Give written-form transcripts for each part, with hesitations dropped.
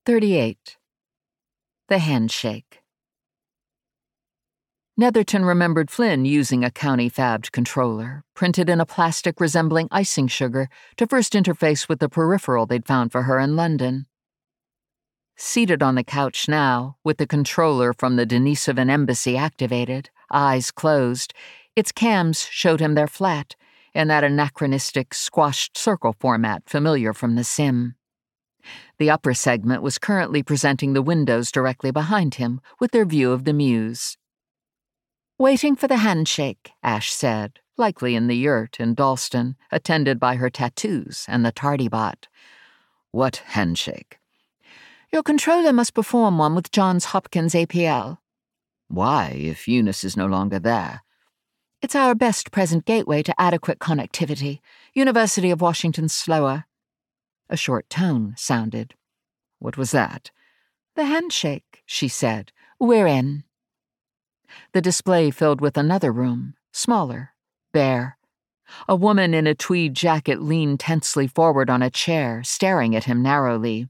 38. The Handshake. Netherton remembered Flynn using a county-fabbed controller, printed in a plastic resembling icing sugar, to first interface with the peripheral they'd found for her in London. Seated on the couch now, with the controller from the Denisovan embassy activated, eyes closed, its cams showed him their flat, in that anachronistic, squashed circle format familiar from the sim. The upper segment was currently presenting the windows directly behind him, with their view of the Mews. "Waiting for the handshake," Ash said, likely in the yurt in Dalston, attended by her tattoos and the tardy bot. "What handshake?" "Your controller must perform one with Johns Hopkins APL." "Why, if Eunice is no longer there?" "It's our best present gateway to adequate connectivity. University of Washington's slower." A short tone sounded. "What was that?" "The handshake," she said. "We're in." The display filled with another room, smaller, bare. A woman in a tweed jacket leaned tensely forward on a chair, staring at him narrowly.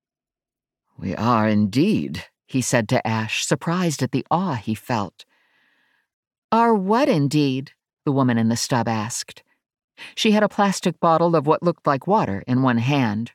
"We are indeed," he said to Ash, surprised at the awe he felt. "Are what indeed?" the woman in the stub asked. She had a plastic bottle of what looked like water in one hand.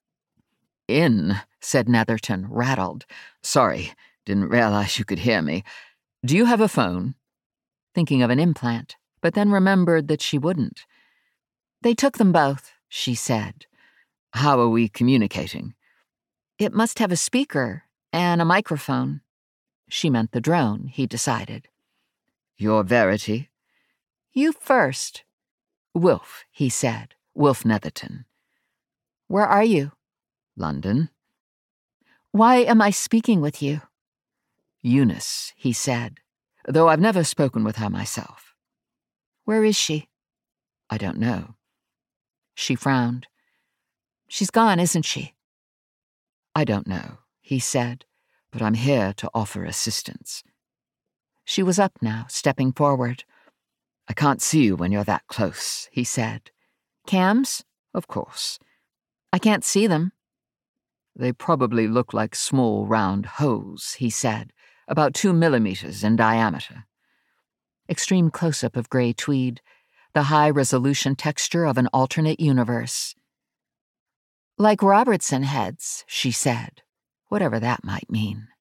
"In," said Netherton, rattled. "Sorry, didn't realize you could hear me. Do you have a phone?" Thinking of an implant, but then remembered that she wouldn't. "They took them both," she said. "How are we communicating?" "It must have a speaker and a microphone." She meant the drone, he decided. "Your Verity?" "You first." "Wilf," he said. "Wilf Netherton." "Where are you?" "London." "Why am I speaking with you?" "Eunice," he said, "though I've never spoken with her myself." "Where is she?" "I don't know." She frowned. "She's gone, isn't she?" "I don't know," he said, "but I'm here to offer assistance." She was up now, stepping forward. "I can't see you when you're that close," he said. "Cams?" "Of course." "I can't see them." "They probably look like small round holes," he said, "about 2 millimeters in diameter." Extreme close-up of gray tweed, the high-resolution texture of an alternate universe. "Like Robertson heads," she said, whatever that might mean.